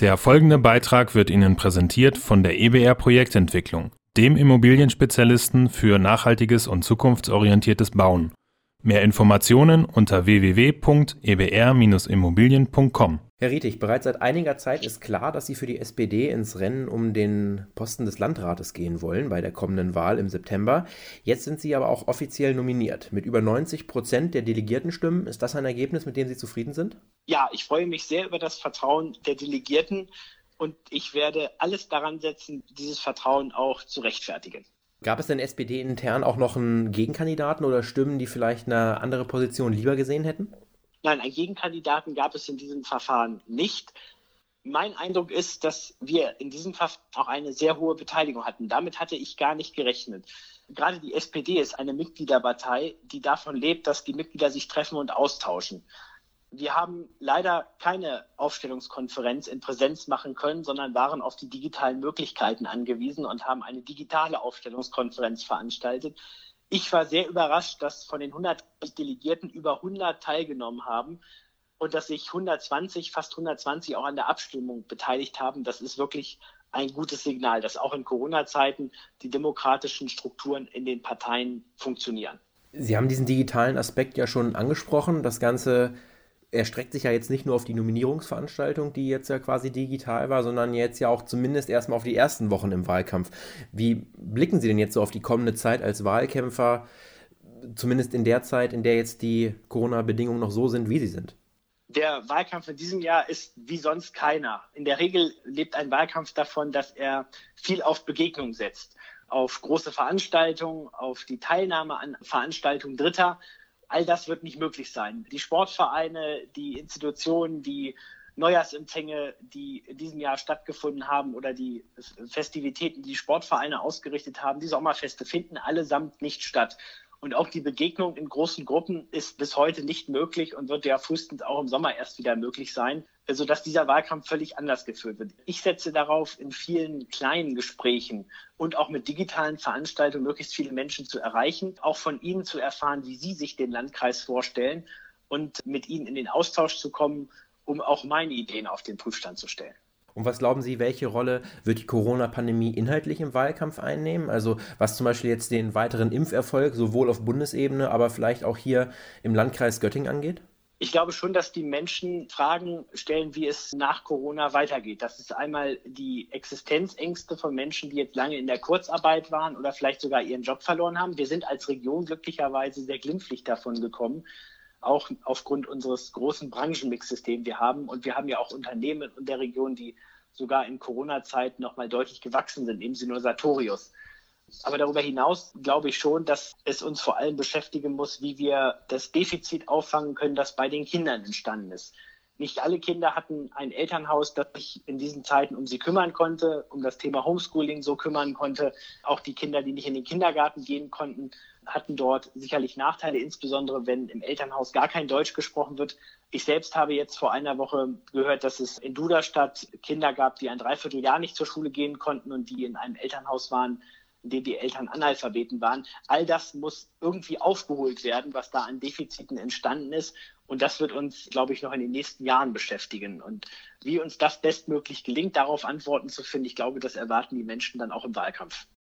Der folgende Beitrag wird Ihnen präsentiert von der EBR Projektentwicklung, dem Immobilienspezialisten für nachhaltiges und zukunftsorientiertes Bauen. Mehr Informationen unter www.ebr-immobilien.com. Herr Rietig, bereits seit einiger Zeit ist klar, dass Sie für die SPD ins Rennen um den Posten des Landrates gehen wollen bei der kommenden Wahl im September. Jetzt sind Sie aber auch offiziell nominiert. Mit über 90% der Delegiertenstimmen. Ist das ein Ergebnis, mit dem Sie zufrieden sind? Ja, ich freue mich sehr über das Vertrauen der Delegierten und ich werde alles daran setzen, dieses Vertrauen auch zu rechtfertigen. Gab es denn SPD-intern auch noch einen Gegenkandidaten oder Stimmen, die vielleicht eine andere Position lieber gesehen hätten? Nein, einen Gegenkandidaten gab es in diesem Verfahren nicht. Mein Eindruck ist, dass wir in diesem Verfahren auch eine sehr hohe Beteiligung hatten. Damit hatte ich gar nicht gerechnet. Gerade die SPD ist eine Mitgliederpartei, die davon lebt, dass die Mitglieder sich treffen und austauschen. Wir haben leider keine Aufstellungskonferenz in Präsenz machen können, sondern waren auf die digitalen Möglichkeiten angewiesen und haben eine digitale Aufstellungskonferenz veranstaltet. Ich war sehr überrascht, dass von den 100 Delegierten über 100 teilgenommen haben und dass sich fast 120 auch an der Abstimmung beteiligt haben. Das ist wirklich ein gutes Signal, dass auch in Corona-Zeiten die demokratischen Strukturen in den Parteien funktionieren. Sie haben diesen digitalen Aspekt ja schon angesprochen. Das Ganze erstreckt sich ja jetzt nicht nur auf die Nominierungsveranstaltung, die jetzt ja quasi digital war, sondern jetzt ja auch zumindest erstmal auf die ersten Wochen im Wahlkampf. Wie blicken Sie denn jetzt so auf die kommende Zeit als Wahlkämpfer, zumindest in der Zeit, in der jetzt die Corona-Bedingungen noch so sind, wie sie sind? Der Wahlkampf in diesem Jahr ist wie sonst keiner. In der Regel lebt ein Wahlkampf davon, dass er viel auf Begegnung setzt, auf große Veranstaltungen, auf die Teilnahme an Veranstaltungen Dritter. All das wird nicht möglich sein. Die Sportvereine, die Institutionen, die Neujahrsempfänge, die in diesem Jahr stattgefunden haben oder die Festivitäten, die die Sportvereine ausgerichtet haben, die Sommerfeste finden allesamt nicht statt. Und auch die Begegnung in großen Gruppen ist bis heute nicht möglich und wird ja frühestens auch im Sommer erst wieder möglich sein, sodass dieser Wahlkampf völlig anders geführt wird. Ich setze darauf, in vielen kleinen Gesprächen und auch mit digitalen Veranstaltungen möglichst viele Menschen zu erreichen, auch von ihnen zu erfahren, wie sie sich den Landkreis vorstellen und mit ihnen in den Austausch zu kommen, um auch meine Ideen auf den Prüfstand zu stellen. Und was glauben Sie, welche Rolle wird die Corona-Pandemie inhaltlich im Wahlkampf einnehmen? Also was zum Beispiel jetzt den weiteren Impferfolg sowohl auf Bundesebene, aber vielleicht auch hier im Landkreis Göttingen angeht? Ich glaube schon, dass die Menschen Fragen stellen, wie es nach Corona weitergeht. Das ist einmal die Existenzängste von Menschen, die jetzt lange in der Kurzarbeit waren oder vielleicht sogar ihren Job verloren haben. Wir sind als Region glücklicherweise sehr glimpflich davon gekommen, auch aufgrund unseres großen Branchenmix-Systems wir haben. Und wir haben ja auch Unternehmen in der Region, die sogar in Corona-Zeiten nochmal deutlich gewachsen sind, ebenso nur Sartorius. Aber darüber hinaus glaube ich schon, dass es uns vor allem beschäftigen muss, wie wir das Defizit auffangen können, das bei den Kindern entstanden ist. Nicht alle Kinder hatten ein Elternhaus, das sich in diesen Zeiten um sie kümmern konnte, um das Thema Homeschooling so kümmern konnte. Auch die Kinder, die nicht in den Kindergarten gehen konnten, hatten dort sicherlich Nachteile, insbesondere wenn im Elternhaus gar kein Deutsch gesprochen wird. Ich selbst habe jetzt vor einer Woche gehört, dass es in Duderstadt Kinder gab, die ein Dreivierteljahr nicht zur Schule gehen konnten und die in einem Elternhaus waren, in dem die Eltern Analphabeten waren. All das muss irgendwie aufgeholt werden, was da an Defiziten entstanden ist. Und das wird uns, glaube ich, noch in den nächsten Jahren beschäftigen. Und wie uns das bestmöglich gelingt, darauf Antworten zu finden, ich glaube, das erwarten die Menschen dann auch im Wahlkampf.